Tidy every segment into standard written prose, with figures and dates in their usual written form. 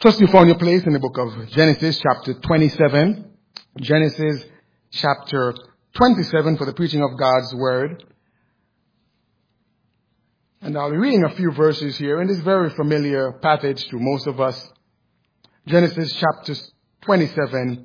Trust you found your place in the book of Genesis chapter 27. Genesis chapter 27 for the preaching of God's word. And I'll be reading a few verses here in this very familiar passage to most of us. Genesis chapter 27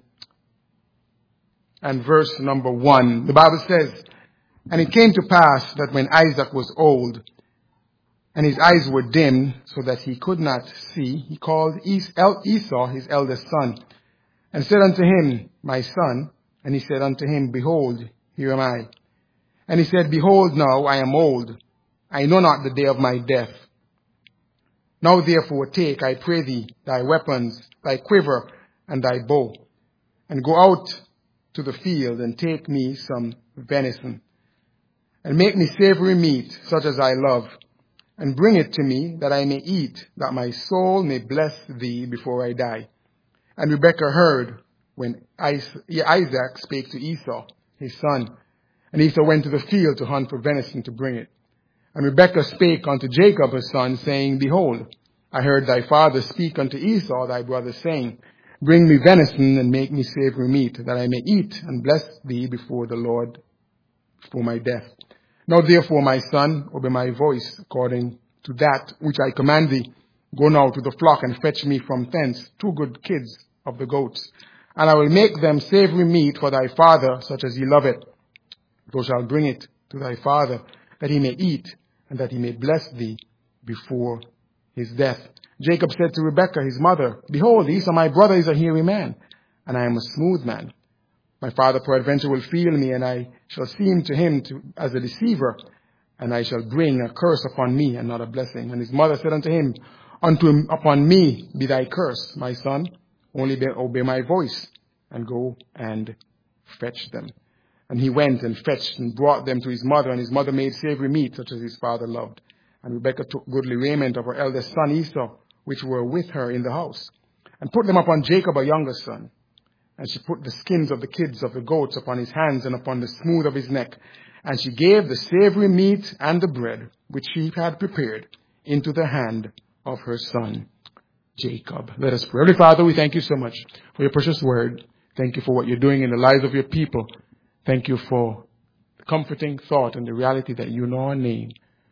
and verse number 1. The Bible says, "And it came to pass that when Isaac was old, and his eyes were dim so that he could not see, he called Esau, his eldest son, and said unto him, My son. And he said unto him, Behold, here am I. And he said, Behold, now I am old. I know not the day of my death. Now therefore take, I pray thee, thy weapons, thy quiver, and thy bow, and go out to the field, and take me some venison, and make me savory meat, such as I love, and bring it to me, that I may eat, that my soul may bless thee before I die. And Rebekah heard when Isaac spake to Esau, his son. And Esau went to the field to hunt for venison to bring it. And Rebekah spake unto Jacob her son, saying, Behold, I heard thy father speak unto Esau thy brother, saying, Bring me venison, and make me savory meat, that I may eat, and bless thee before the Lord for my death. Now therefore, my son, obey my voice, according to that which I command thee. Go now to the flock, and fetch me from thence 2 good kids of the goats. And I will make them savory meat for thy father, such as he loveth. Thou shalt bring it to thy father, that he may eat, and that he may bless thee before his death. Jacob said to Rebekah his mother, Behold, Esau my brother is a hairy man, and I am a smooth man. My father peradventure will feel me, and I shall seem to him as a deceiver, and I shall bring a curse upon me, and not a blessing. And his mother said unto him, Upon me be thy curse, my son, only obey my voice, and go and fetch them. And he went and fetched and brought them to his mother, and his mother made savory meat, such as his father loved. And Rebekah took goodly raiment of her eldest son Esau, which were with her in the house, and put them upon Jacob her younger son. And she put the skins of the kids of the goats upon his hands and upon the smooth of his neck. And she gave the savory meat and the bread, which she had prepared, into the hand of her son Jacob." Let us pray. Heavenly Father, we thank you so much for your precious word. Thank you for what you're doing in the lives of your people. Thank you for the comforting thought and the reality that you know our name.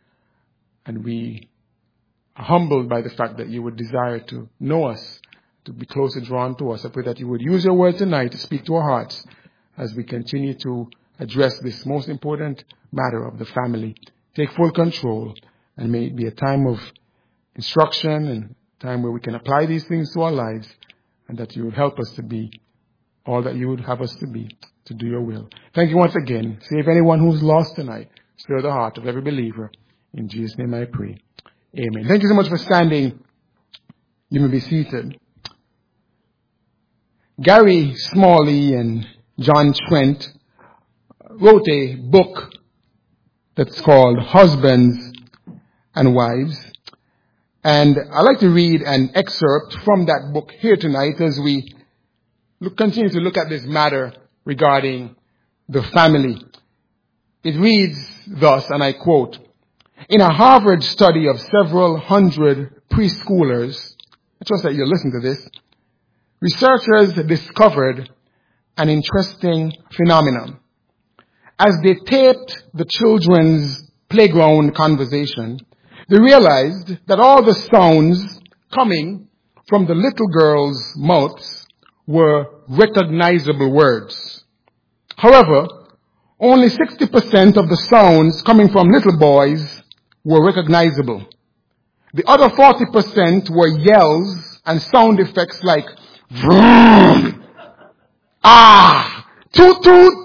And we are humbled by the fact that you would desire to know us, to be closer drawn to us. I pray that you would use your word tonight to speak to our hearts as we continue to address this most important matter of the family. Take full control, and may it be a time of instruction and a time where we can apply these things to our lives, and that you would help us to be all that you would have us to be, to do your will. Thank you once again. Save anyone who's lost tonight. Stir the heart of every believer. In Jesus' name I pray. Amen. Thank you so much for standing. You may be seated. Gary Smalley and John Trent wrote a book that's called Husbands and Wives. And I'd like to read an excerpt from that book here tonight as we continue to look at this matter regarding the family. It reads thus, and I quote, "In a Harvard study of several hundred preschoolers," I trust that you'll listen to this, "researchers discovered an interesting phenomenon. As they taped the children's playground conversation, they realized that all the sounds coming from the little girls' mouths were recognizable words. However, only 60% of the sounds coming from little boys were recognizable. The other 40% were yells and sound effects like vroom, ah, toot toot.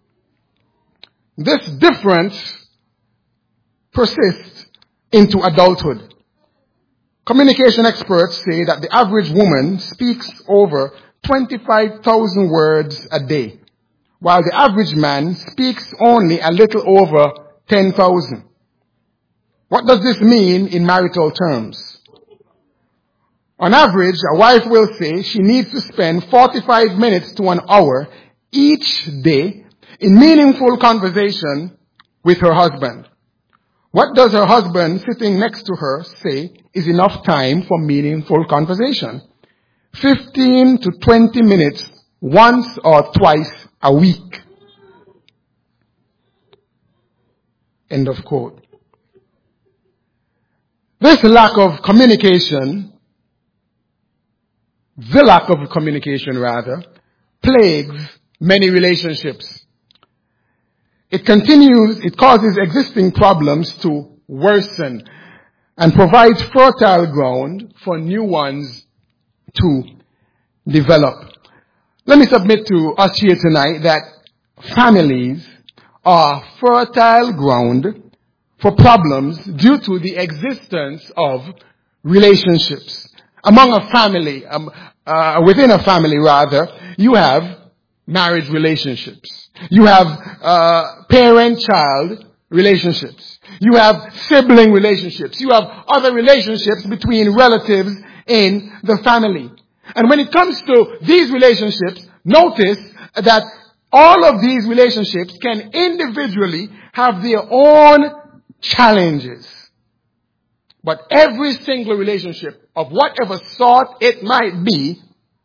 This difference persists into adulthood. Communication experts say that the average woman speaks over 25,000 words a day, while the average man speaks only a little over 10,000. What does this mean in marital terms? On average, a wife will say she needs to spend 45 minutes to an hour each day in meaningful conversation with her husband. What does her husband sitting next to her say is enough time for meaningful conversation? 15 to 20 minutes once or twice a week. End of quote. This lack of communication, the lack of communication rather, plagues many relationships. It causes existing problems to worsen and provides fertile ground for new ones to develop. Let me submit to us here tonight that families are fertile ground for problems due to the existence of relationships. Among a family, within a family rather, you have marriage relationships. You have parent-child relationships. You have sibling relationships. You have other relationships between relatives in the family. And when it comes to these relationships, notice that all of these relationships can individually have their own challenges. But every single relationship, of whatever sort it might be,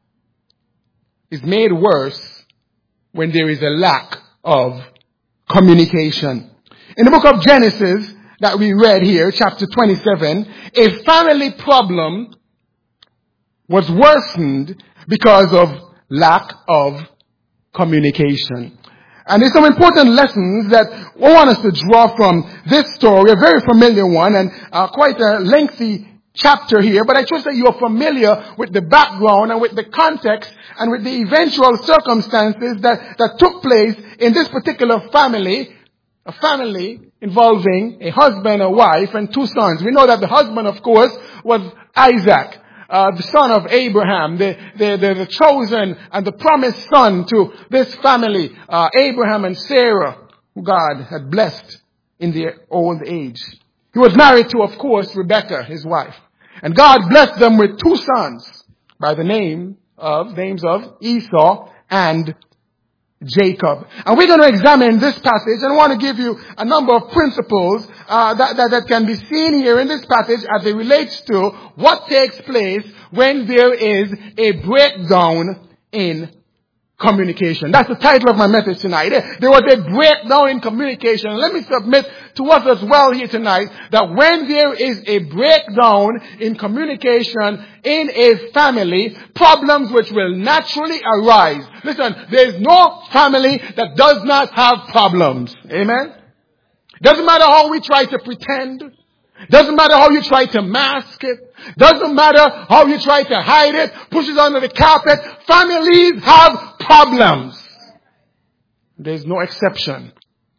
is made worse when there is a lack of communication. In the book of Genesis that we read here, chapter 27, a family problem was worsened because of lack of communication. And there's some important lessons that I want us to draw from this story, a very familiar one and quite a lengthy chapter here, but I trust that you are familiar with the background and with the context and with the eventual circumstances that took place in this particular family, a family involving a husband, a wife, and two sons. We know that the husband, of course, was Isaac, the son of Abraham, the chosen and the promised son to this family, Abraham and Sarah, who God had blessed in their old age. He was married to, of course, Rebekah, his wife. And God blessed them with two sons by the names of Esau and Jacob. And we're going to examine this passage, and I want to give you a number of principles that can be seen here in this passage as it relates to what takes place when there is a breakdown in communication. That's the title of my message tonight. There was a breakdown in communication. Let me submit to us as well here tonight that when there is a breakdown in communication in a family, problems which will naturally arise. Listen, there is no family that does not have problems. Amen? Doesn't matter how we try to pretend. Doesn't matter how you try to mask it. Doesn't matter how you try to hide it, push it under the carpet. Families have problems. There's no exception.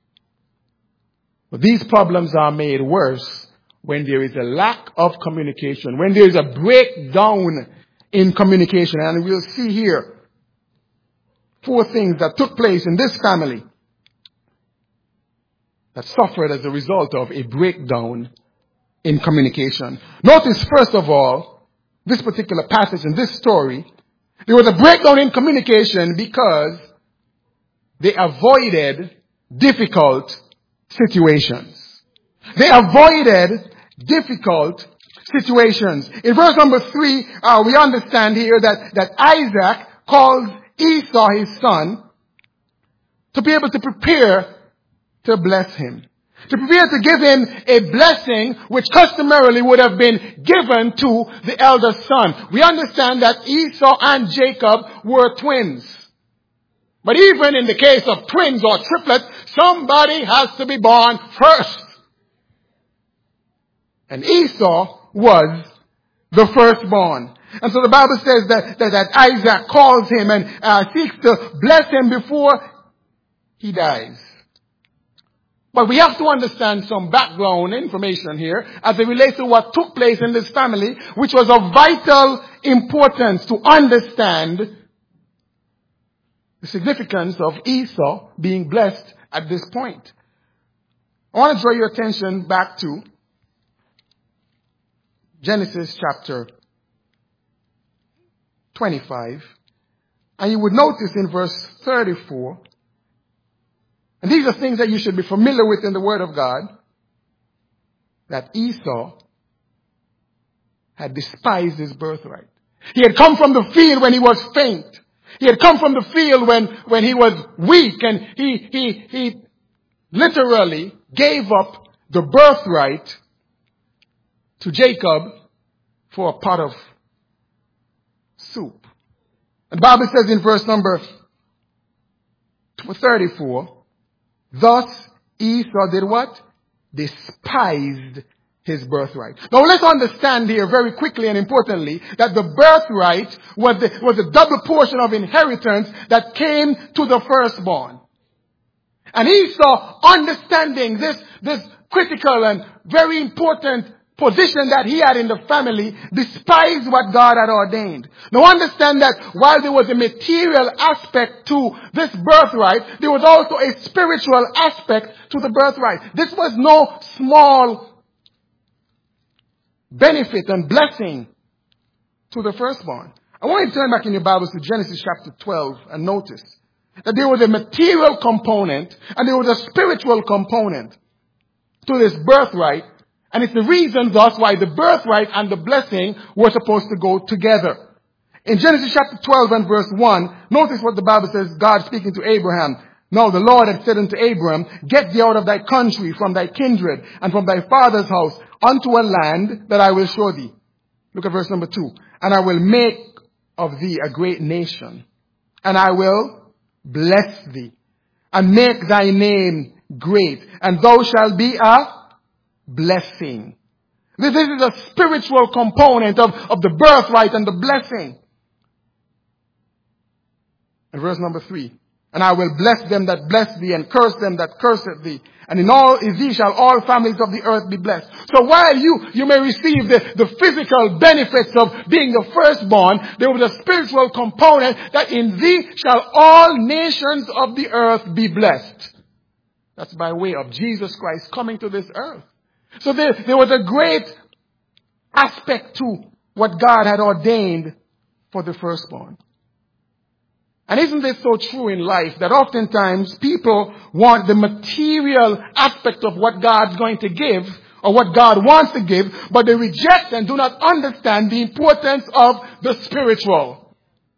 But these problems are made worse when there is a lack of communication, when there is a breakdown in communication. And we'll see here 4 things that took place in this family that suffered as a result of a breakdown in communication. Notice, first of all, this particular passage in this story, there was a breakdown in communication because they avoided difficult situations. They avoided difficult situations. In verse number 3, we understand here that Isaac calls Esau, his son, to be able to prepare to bless him. To prepare to give him a blessing which customarily would have been given to the elder son. We understand that Esau and Jacob were twins. But even in the case of twins or triplets, somebody has to be born first. And Esau was the firstborn. And so the Bible says that Isaac calls him and seeks to bless him before he dies. But we have to understand some background information here as it relates to what took place in this family, which was of vital importance to understand the significance of Esau being blessed at this point. I want to draw your attention back to Genesis chapter 25. And you would notice in verse 34, and these are things that you should be familiar with in the Word of God, that Esau had despised his birthright. He had come from the field when he was faint. He had come from the field when he was weak, and he literally gave up the birthright to Jacob for a pot of soup. And the Bible says in verse number 34, thus Esau did what? Despised his birthright. Now let's understand here very quickly and importantly that the birthright was a double portion of inheritance that came to the firstborn. And Esau, understanding this critical and very important position that he had in the family, despised what God had ordained. Now understand that while there was a material aspect to this birthright, there was also a spiritual aspect to the birthright. This was no small benefit and blessing to the firstborn. I want you to turn back in your Bibles to Genesis chapter 12 and notice that there was a material component and there was a spiritual component to this birthright. And it's the reason thus why the birthright and the blessing were supposed to go together. In Genesis chapter 12 and verse 1, notice what the Bible says, God speaking to Abraham. Now the Lord had said unto Abram, get thee out of thy country, from thy kindred, and from thy father's house, unto a land that I will show thee. Look at verse number 2. And I will make of thee a great nation, and I will bless thee, and make thy name great, and thou shalt be a blessing. This is a spiritual component of the birthright and the blessing. And verse number 3. And I will bless them that bless thee, and curse them that curseth thee. And in thee shall all families of the earth be blessed. So while you may receive the physical benefits of being the firstborn, there was a spiritual component that in thee shall all nations of the earth be blessed. That's by way of Jesus Christ coming to this earth. So there was a great aspect to what God had ordained for the firstborn. And isn't this so true in life that oftentimes people want the material aspect of what God's going to give or what God wants to give, but they reject and do not understand the importance of the spiritual.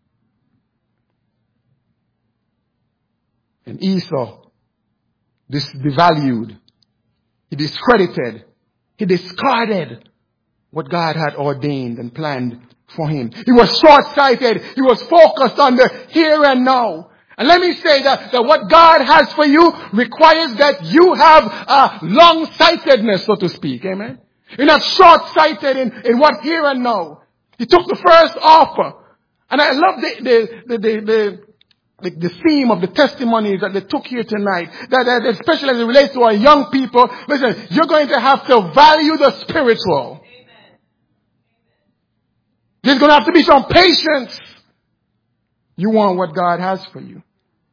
And Esau devalued, he discredited, he discarded what God had ordained and planned for him. He was short-sighted. He was focused on the here and now. And let me say that what God has for you requires that you have long-sightedness, so to speak. Amen. You're not short-sighted in what here and now. He took the first offer. And I love the theme of the testimonies that they took here tonight. That especially as it relates to our young people. Listen, you're going to have to value the spiritual. There's going to have to be some patience. You want what God has for you.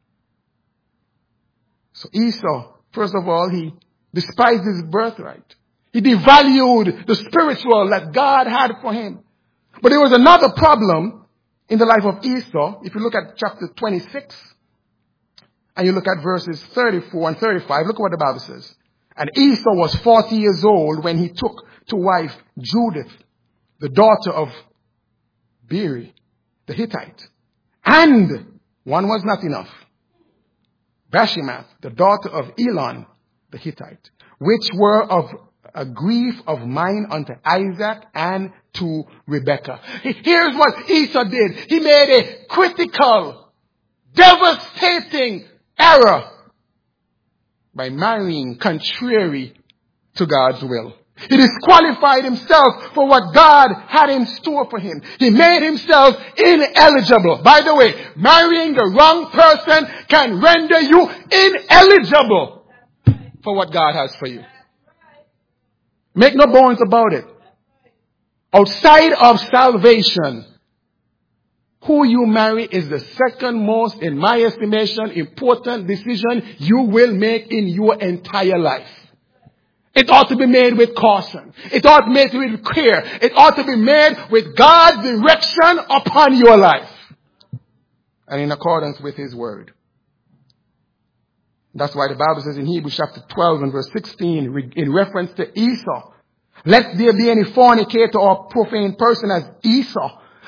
So Esau, first of all, he despised his birthright. He devalued the spiritual that God had for him. But there was another problem in the life of Esau. If you look at chapter 26 and you look at verses 34 and 35, look at what the Bible says. And Esau was 40 years old when he took to wife Judith, the daughter of Beeri, the Hittite. And one was not enough. Bashemoth, the daughter of Elon, the Hittite, which were of a grief of mine unto Isaac and to Rebekah. Here's what Esau did. He made a critical, devastating error by marrying contrary to God's will. He disqualified himself for what God had in store for him. He made himself ineligible. By the way, marrying the wrong person can render you ineligible for what God has for you. Make no bones about it. Outside of salvation, who you marry is the second most, in my estimation, important decision you will make in your entire life. It ought to be made with caution. It ought to be made with care. It ought to be made with God's direction upon your life. And in accordance with His word. That's why the Bible says in Hebrews chapter 12 and verse 16, in reference to Esau, let there be any fornicator or profane person as Esau,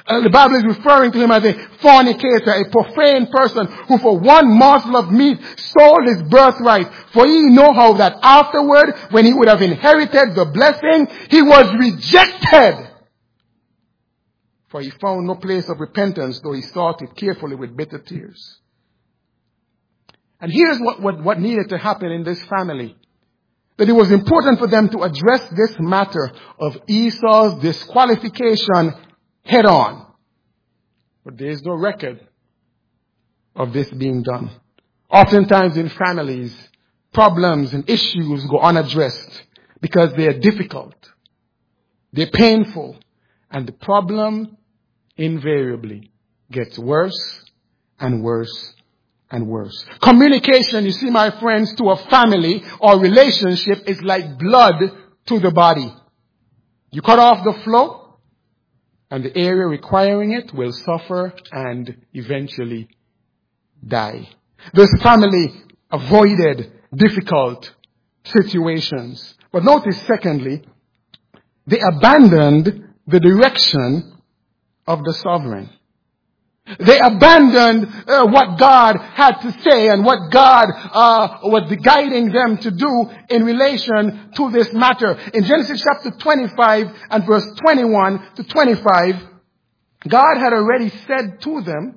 The Bible is referring to him as a fornicator, a profane person who for one morsel of meat sold his birthright. For he know how that afterward, when he would have inherited the blessing, he was rejected. For he found no place of repentance, though he sought it carefully with bitter tears. And here's what needed to happen in this family. That it was important for them to address this matter of Esau's disqualification head on. But there is no record of this being done. Oftentimes in families, problems and issues go unaddressed because they are difficult. They're painful. And the problem invariably gets worse and worse and worse. Communication, you see, my friends, to a family or relationship is like blood to the body. You cut off the flow, and the area requiring it will suffer and eventually die. This family avoided difficult situations. But notice, secondly, they abandoned the direction of the sovereign. They abandoned what God had to say and what God was guiding them to do in relation to this matter. In Genesis chapter 25 and verse 21 to 25, God had already said to them,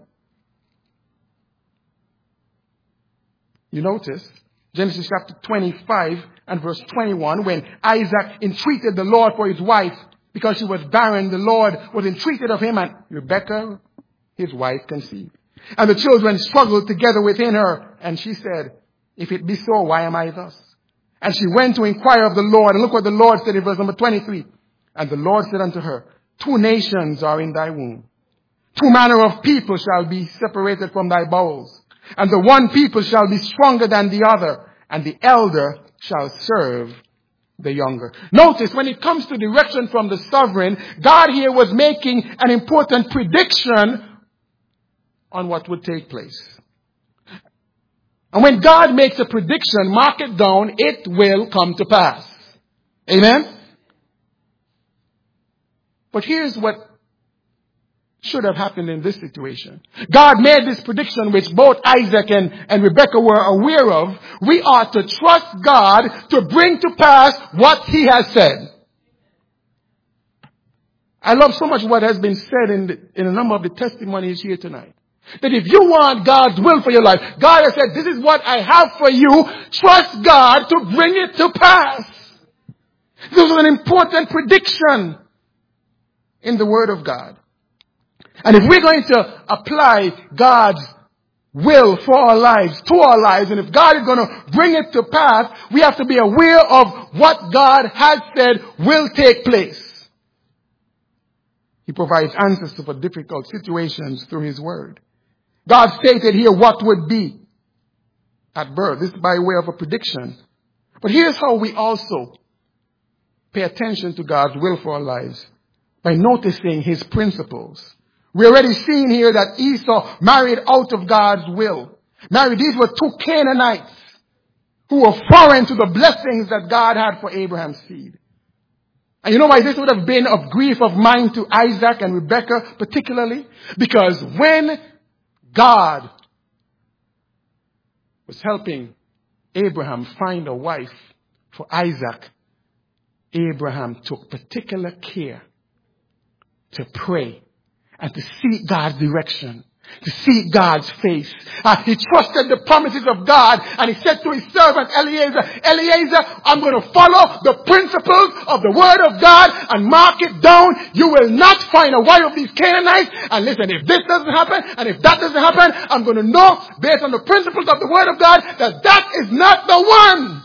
you notice, Genesis chapter 25 and verse 21, when Isaac entreated the Lord for his wife because she was barren, the Lord was entreated of him, and Rebekah, his wife, conceived. And the children struggled together within her. And she said, if it be so, why am I thus? And she went to inquire of the Lord. And look what the Lord said in verse number 23. And the Lord said unto her, 2 nations are in thy womb. 2 manner of people shall be separated from thy bowels. And the one people shall be stronger than the other. And the elder shall serve the younger. Notice, when it comes to direction from the sovereign, God here was making an important prediction on what would take place. And when God makes a prediction, mark it down, it will come to pass. Amen? But here's what should have happened in this situation. God made this prediction which both Isaac and Rebekah were aware of. We ought to trust God to bring to pass what He has said. I love so much what has been said in a number of the testimonies here tonight. That if you want God's will for your life, God has said, this is what I have for you. Trust God to bring it to pass. This is an important prediction in the Word of God. And if we're going to apply God's will for our lives, to our lives, and if God is going to bring it to pass, we have to be aware of what God has said will take place. He provides answers for difficult situations through His Word. God stated here what would be at birth. This is by way of a prediction. But here's how we also pay attention to God's will for our lives. By noticing His principles. We already seen here that Esau married out of God's will. These were 2 Canaanites who were foreign to the blessings that God had for Abraham's seed. And you know why this would have been of grief of mind to Isaac and Rebekah particularly? Because when God was helping Abraham find a wife for Isaac, Abraham took particular care to pray and to seek God's direction, to seek God's face. He trusted the promises of God, and he said to his servant Eliezer, I'm going to follow the principles of the Word of God and mark it down. You will not find a wife of these Canaanites. And listen, if this doesn't happen, and if that doesn't happen, I'm going to know, based on the principles of the Word of God, that that is not the one.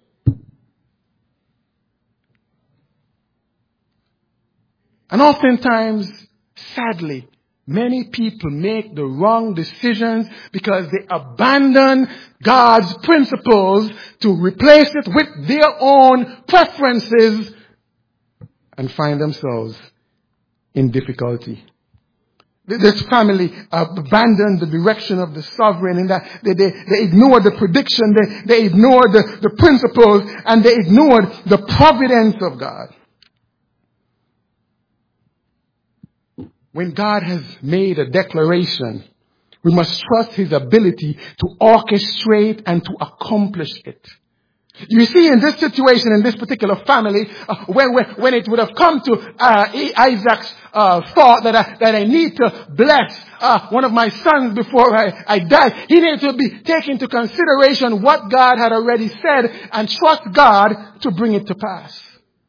And oftentimes, sadly, many people make the wrong decisions because they abandon God's principles to replace it with their own preferences and find themselves in difficulty. This family abandoned the direction of the sovereign in that they ignored the prediction, they ignored the principles, and they ignored the providence of God. When God has made a declaration, we must trust His ability to orchestrate and to accomplish it. You see, in this situation, in this particular family, when it would have come to Isaac's thought that I need to bless one of my sons before I die, he needed to be taking into consideration what God had already said and trust God to bring it to pass.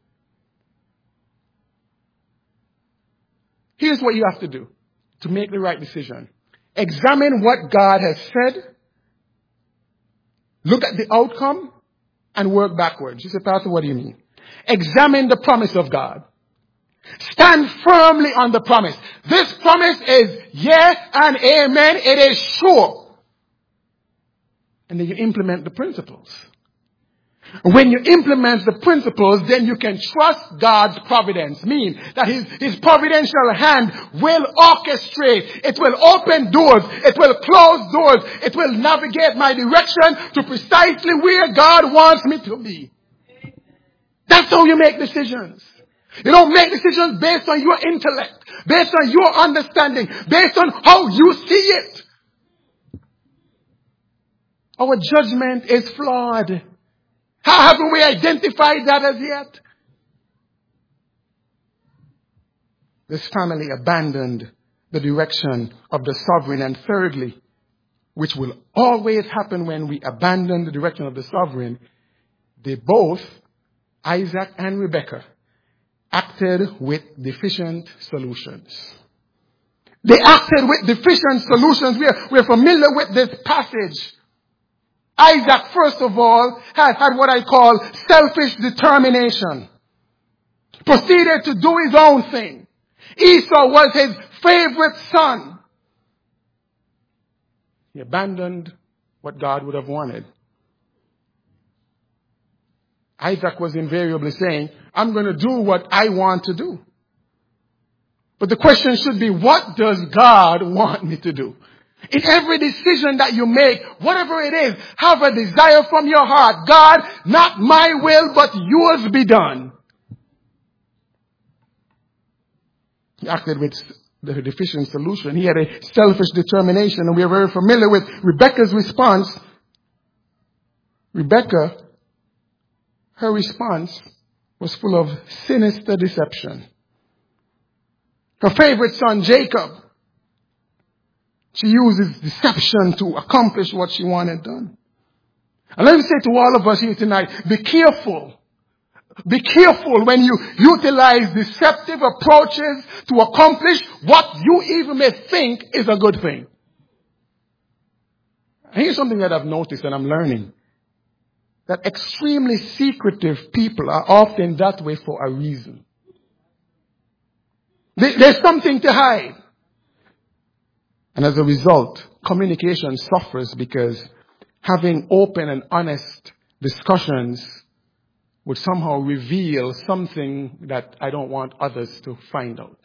Here's what you have to do to make the right decision. Examine what God has said. Look at the outcome and work backwards. You say, Pastor, what do you mean? Examine the promise of God. Stand firmly on the promise. This promise is yeah and amen. It is sure. And then you implement the principles. When you implement the principles, then you can trust God's providence. Mean that His providential hand will orchestrate. It will open doors. It will close doors. It will navigate my direction to precisely where God wants me to be. That's how you make decisions. You don't make decisions based on your intellect, based on your understanding, based on how you see it. Our judgment is flawed. How haven't we identified that as yet? This family abandoned the direction of the sovereign. And thirdly, which will always happen when we abandon the direction of the sovereign, they both, Isaac and Rebekah, acted with deficient solutions. They acted with deficient solutions. We're familiar with this passage. Isaac, first of all, had what I call selfish determination. Proceeded to do his own thing. Esau was his favorite son. He abandoned what God would have wanted. Isaac was invariably saying, I'm going to do what I want to do. But the question should be, what does God want me to do? In every decision that you make, whatever it is, have a desire from your heart. God, not my will, but yours be done. He acted with the deficient solution. He had a selfish determination, and we are very familiar with Rebekah's response. Rebekah, her response was full of sinister deception. Her favorite son, Jacob, she uses deception to accomplish what she wanted done. And let me say to all of us here tonight, be careful. Be careful when you utilize deceptive approaches to accomplish what you even may think is a good thing. And here's something that I've noticed and I'm learning. That extremely secretive people are often that way for a reason. There's something to hide. And as a result, communication suffers because having open and honest discussions would somehow reveal something that I don't want others to find out.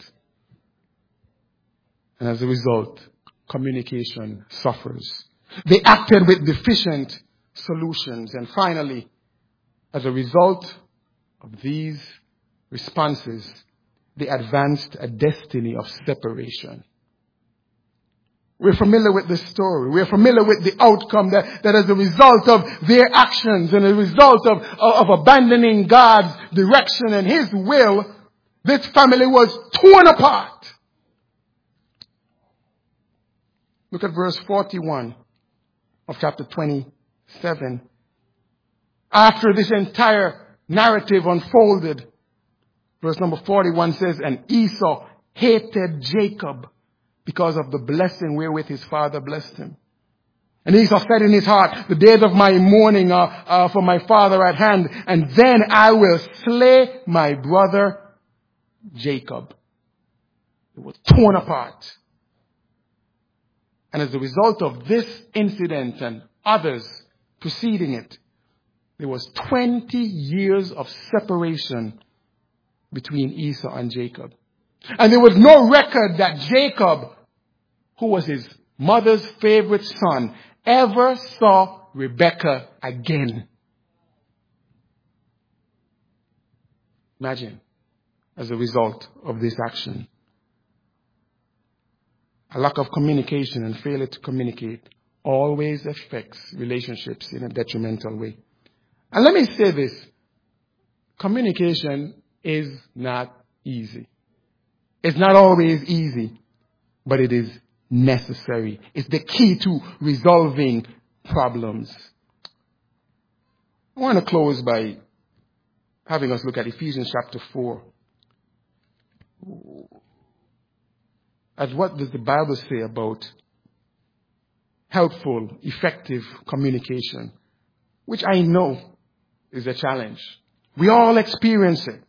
And as a result, communication suffers. They acted with deficient solutions. And finally, as a result of these responses, they advanced a destiny of separation. We're familiar with this story. We're familiar with the outcome that as a result of their actions and a result of abandoning God's direction and His will, this family was torn apart. Look at verse 41 of chapter 27. After this entire narrative unfolded, verse number 41 says, and Esau hated Jacob because of the blessing wherewith his father blessed him. And Esau said in his heart, the days of my mourning are for my father at hand, and then I will slay my brother Jacob. It was torn apart. And as a result of this incident and others preceding it, there was 20 years of separation between Esau and Jacob. And there was no record that Jacob, who was his mother's favorite son, ever saw Rebekah again. Imagine, as a result of this action. a lack of communication and failure to communicate always affects relationships in a detrimental way. And let me say this. Communication is not easy. It's not always easy, but it is necessary. It's the key to resolving problems. I want to close by having us look at Ephesians chapter 4. At what does the Bible say about helpful, effective communication, which I know is a challenge. We all experience it.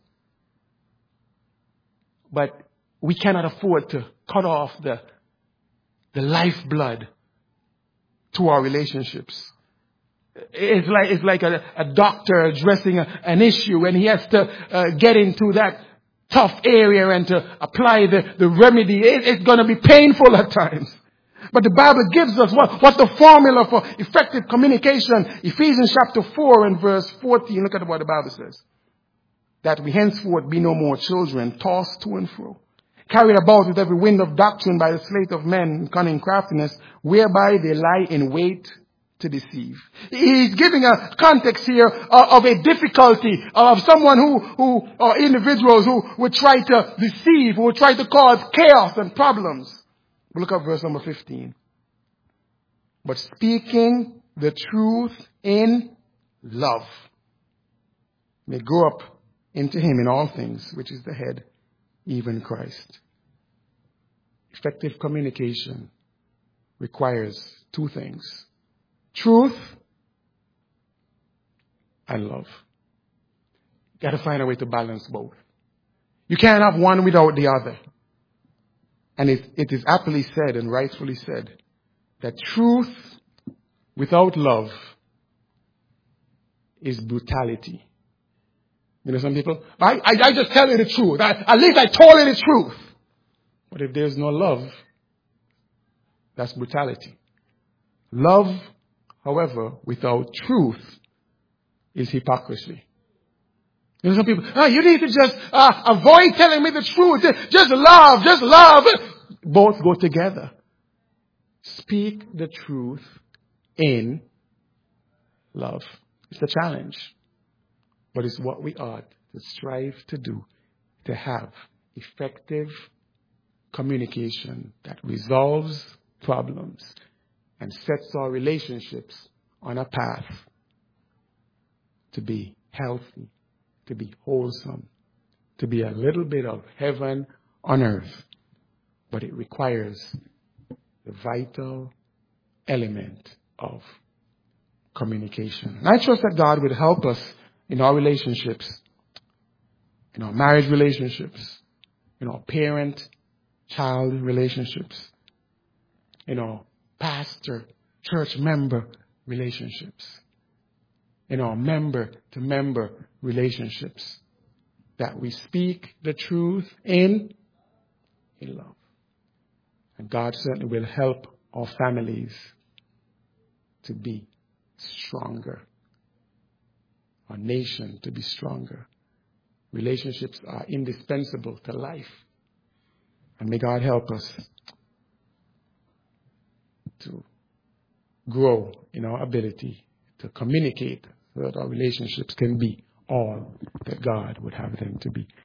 But we cannot afford to cut off the lifeblood to our relationships. It's like a doctor addressing an issue, and he has to get into that tough area and to apply the remedy. It's going to be painful at times. But the Bible gives us what the formula for effective communication. Ephesians chapter 4 and verse 14. Look at what the Bible says. That we henceforth be no more children, tossed to and fro, carried about with every wind of doctrine by the sleight of men, cunning craftiness, whereby they lie in wait to deceive. He's giving a context here of a difficulty of someone who or individuals who would try to deceive, who would try to cause chaos and problems. Look at verse number 15. But speaking the truth in love may grow up into him in all things, which is the head, even Christ. Effective communication requires two things: truth and love. You got to find a way to balance both. You can't have one without the other. And it is aptly said and rightfully said that truth without love is brutality. You know, some people, I just tell you the truth. At least I told you the truth. But if there's no love, that's brutality. Love, however, without truth is hypocrisy. You know, some people, you need to just avoid telling me the truth. Just love. Both go together. Speak the truth in love. It's a challenge. But it's what we ought to strive to do, to have effective communication that resolves problems and sets our relationships on a path to be healthy, to be wholesome, to be a little bit of heaven on earth. But it requires the vital element of communication. And I trust that God would help us in our relationships, in our marriage relationships, in our parent-child relationships, in our pastor-church member relationships, in our member-to-member relationships, that we speak the truth in love. And God certainly will help our families to be stronger, our nation to be stronger. Relationships are indispensable to life. And may God help us to grow in our ability to communicate so that our relationships can be all that God would have them to be.